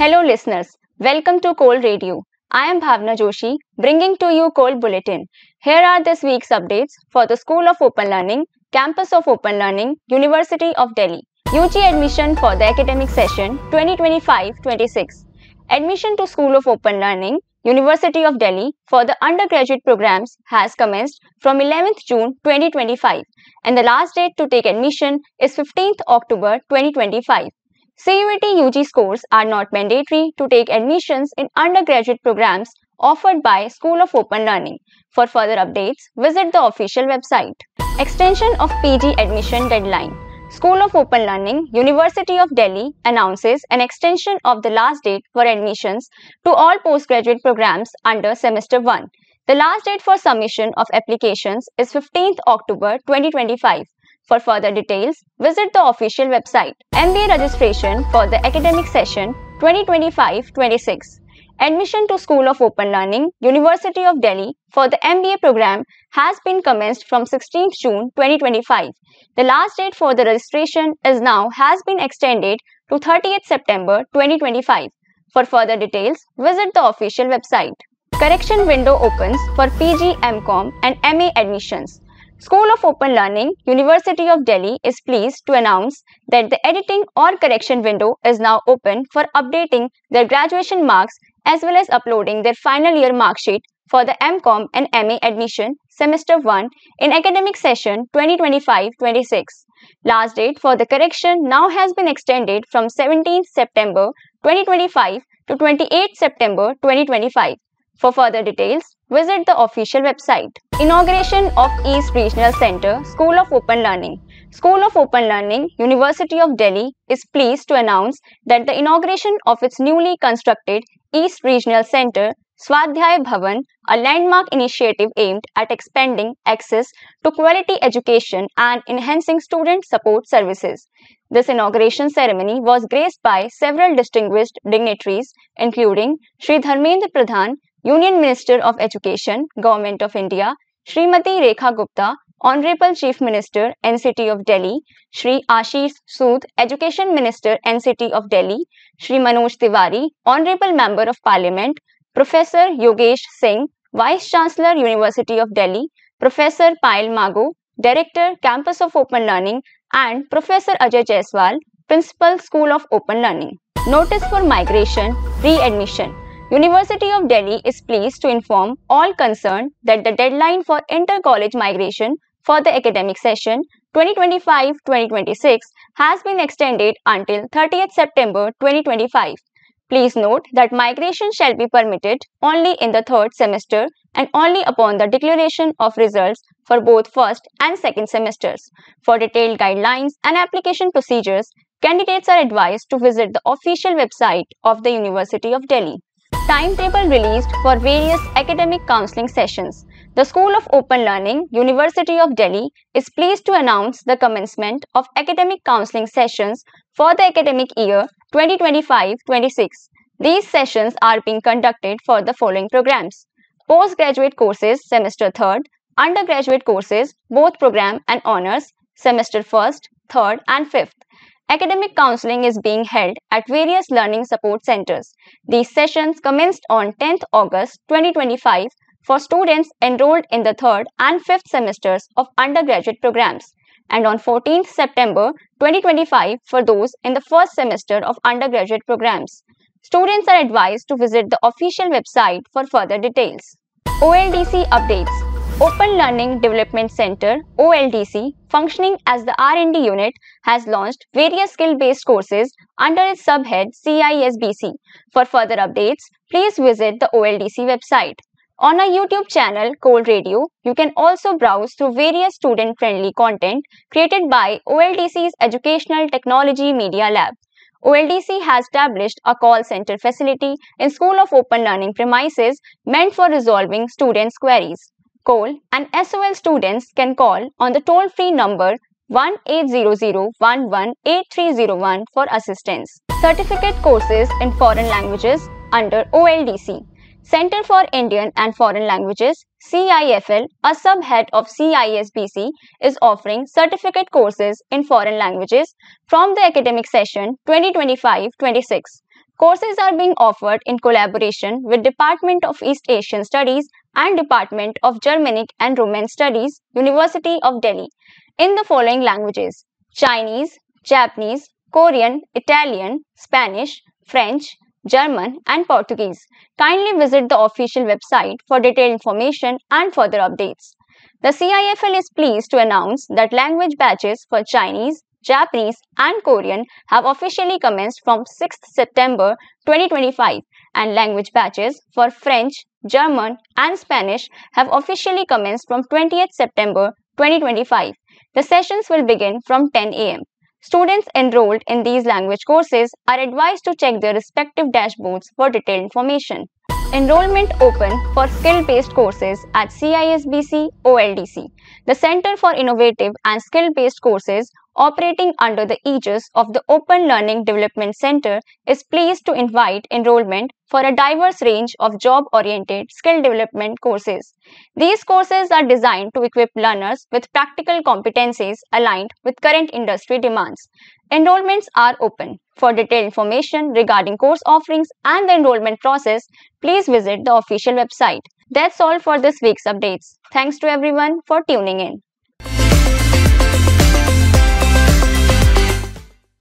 Hello listeners, welcome to Cole Radio. I am Bhavna Joshi, bringing to you Cole Bulletin. Here are this week's updates for the School of Open Learning, Campus of Open Learning, University of Delhi. UG admission for the academic session 2025-26. Admission to School of Open Learning, University of Delhi for the undergraduate programs has commenced from 11th June 2025 and the last date to take admission is 15th October 2025. CUET UG scores are not mandatory to take admissions in undergraduate programs offered by School of Open Learning. For further updates, visit the official website. Extension of PG admission deadline. School of Open Learning, University of Delhi announces an extension of the last date for admissions to all postgraduate programs under Semester 1. The last date for submission of applications is 15th October 2025. For further details, visit the official website. MBA registration for the academic session 2025-26. Admission to School of Open Learning, University of Delhi for the MBA program has been commenced from 16th June 2025. The last date for the registration has been extended to 30th September 2025. For further details, visit the official website. Correction window opens for PG, MCom and MA admissions. School of Open Learning, University of Delhi is pleased to announce that the editing or correction window is now open for updating their graduation marks as well as uploading their final year mark sheet for the MCom and MA admission Semester 1 in academic session 2025-26. Last date for the correction now has been extended from 17th September 2025 to 28th September 2025. For further details, visit the official website. Inauguration of East Regional Center, School of Open Learning. School of Open Learning, University of Delhi is pleased to announce that the inauguration of its newly constructed East Regional Center, Swadhyay Bhavan, a landmark initiative aimed at expanding access to quality education and enhancing student support services. This inauguration ceremony was graced by several distinguished dignitaries, including Shri Dharmendra Pradhan, Union Minister of Education, Government of India, Srimati Rekha Gupta, Honorable Chief Minister, NCT of Delhi, Shri Ashish Sood, Education Minister, NCT of Delhi, Shri Manoj Tiwari, Honorable Member of Parliament, Professor Yogesh Singh, Vice Chancellor, University of Delhi, Professor Payal Mago, Director, Campus of Open Learning, and Professor Ajay Jaiswal, Principal, School of Open Learning. Notice for migration, re-admission. University of Delhi is pleased to inform all concerned that the deadline for inter-college migration for the academic session 2025-2026 has been extended until 30th September 2025. Please note that migration shall be permitted only in the third semester and only upon the declaration of results for both first and second semesters. For detailed guidelines and application procedures, candidates are advised to visit the official website of the University of Delhi. Timetable released for various academic counselling sessions. The School of Open Learning, University of Delhi is pleased to announce the commencement of academic counselling sessions for the academic year 2025-26. These sessions are being conducted for the following programs: Postgraduate courses, Semester 3rd, Undergraduate courses, both program and honors, Semester 1st, 3rd and 5th. Academic counselling is being held at various learning support centers. These sessions commenced on 10th August 2025 for students enrolled in the 3rd and 5th semesters of undergraduate programs and on 14th September 2025 for those in the first semester of undergraduate programs. Students are advised to visit the official website for further details. OLDC updates. Open Learning Development Center (OLDC), functioning as the R&D unit, has launched various skill-based courses under its subhead CISBC. For further updates, please visit the OLDC website. On our YouTube channel Cole Radio, you can also browse through various student-friendly content created by OLDC's Educational Technology Media Lab. OLDC has established a call center facility in School of Open Learning premises meant for resolving students' queries. Cole and SOL students can call on the toll-free number 1-800-11-8301 for assistance. Certificate courses in foreign languages under OLDC. Center for Indian and Foreign Languages (CIFL), a subhead of CISBC, is offering certificate courses in foreign languages from the academic session 2025-26. Courses are being offered in collaboration with Department of East Asian Studies and Department of Germanic and Romance Studies, University of Delhi, in the following languages: Chinese, Japanese, Korean, Italian, Spanish, French, German, and Portuguese. Kindly visit the official website for detailed information and further updates. The CIFL is pleased to announce that language batches for Chinese, Japanese, and Korean have officially commenced from 6th September 2025, and language batches for French, German, and Spanish have officially commenced from 20th September 2025. The sessions will begin from 10 a.m. Students enrolled in these language courses are advised to check their respective dashboards for detailed information. Enrollment open for skill-based courses at CISBC OLDC, the Center for Innovative and Skill-Based Courses operating under the aegis of the Open Learning Development Center, is pleased to invite enrollment for a diverse range of job-oriented skill development courses. These courses are designed to equip learners with practical competencies aligned with current industry demands. Enrollments are open. For detailed information regarding course offerings and the enrollment process, please visit the official website. That's all for this week's updates. Thanks to everyone for tuning in.